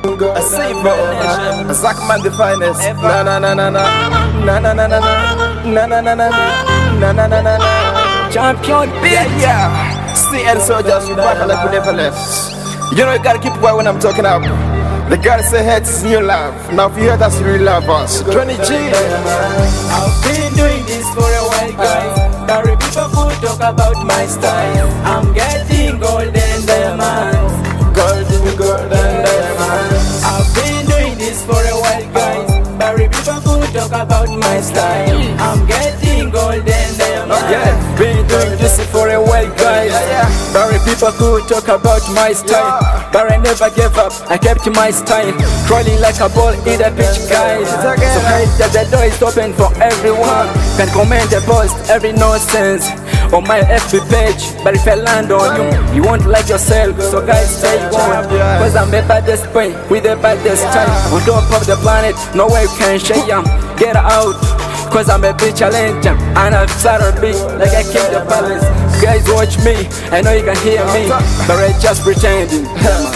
I say for Zachman the finest. Na na na na na na na na na na na na na na na na na. Champion big, yeah. CN soldiers, we back like we never left. You know you gotta keep quiet when I'm talking up. The gotta say heads is new love. Now if you hear that's really love us. 20 G. I've been doing this for a while, guys. Sorry people who talk about my style. I'm getting golden diamonds. Golden diamonds. I've been doing this for a while, guys. Sorry people who talk about my style. I'm getting golden diamonds. Yeah, Been doing this for a while, guys. Sorry people who talk about my style. But I never gave up, I kept my style. Crawling like a ball in the pitch, guys. So hate that the door is open for everyone. Can comment the post, every nonsense on my FB page. But if I land on you, you won't like yourself. So guys, stay on, cause I'm the baddest boy with the baddest style. On top of the planet, no way you can shake ya. Get out, cause I'm a big challenger. And I've started big, like I keep the balance. Guys watch me, I know you can hear me, but I'm just pretending.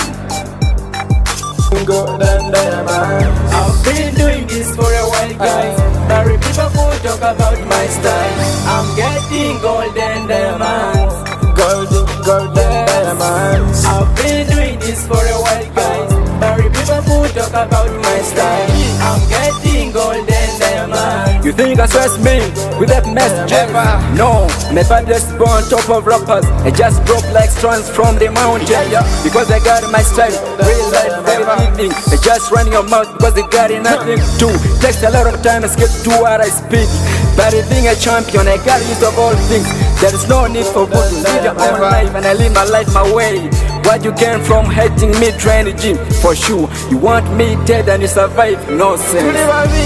golden diamonds. I've been doing this for a while, guys. Sorry people who talk about my style. I'm getting golden diamonds. Golden diamonds. I've been doing this for a while, guys. Sorry people who talk about my style. I'm getting golden diamonds. You think I stress me with that message? No, my baddest born top of rappers. I just broke like strands from the mountain. Because I got my style, real life, very living. I just run your mouth because they got nothing to. Takes a lot of time to get to what I speak. But being a champion, I got use of all things. There is no need for good. Live your own life and I live my life my way. What you gain from hating me, training gym? For sure, you want me dead and you survive? No sense.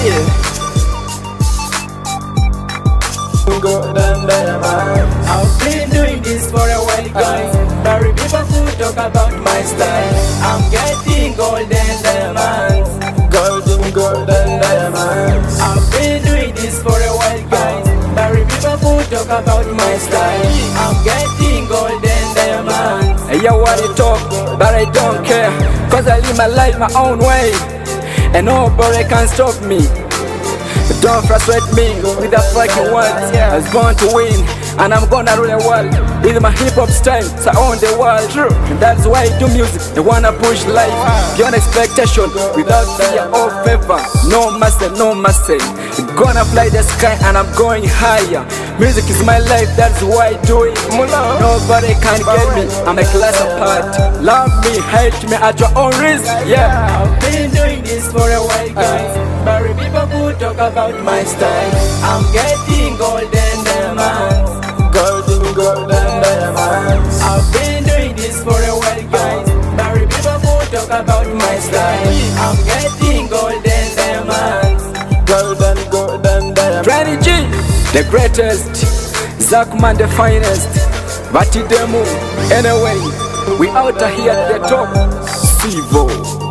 Golden diamonds. I've been doing this for a while, guys. Sorry people who talk about my style. I'm getting golden diamonds. Golden diamonds. I've been doing this for a while, guys. Sorry people who talk about my style. I'm getting golden diamonds. Hey, yo, what you talk, but I don't care. Cause I live my life my own way. And nobody can stop me. Don't frustrate me with the fucking words. I was born to win, and I'm gonna rule the world with my hip hop style. So I own the world, and that's why I do music. I wanna push life beyond expectation, without fear or favor. No mercy, no mercy. Gonna fly the sky, and I'm going higher. Music is my life, that's why I do it. Nobody can get me, I'm a class apart. Love me, hate me at your own risk. Yeah, I've been doing this for a while, guys. Sorry people who talk about my style. I'm getting golden diamonds. Golden diamonds. I've been doing this for a while, guys. Sorry people who talk about my style. I'm getting golden diamonds. Golden diamonds. 20 G, the greatest. Zachman the finest. Batidemu. Anyway, we out here at the top. Sivo.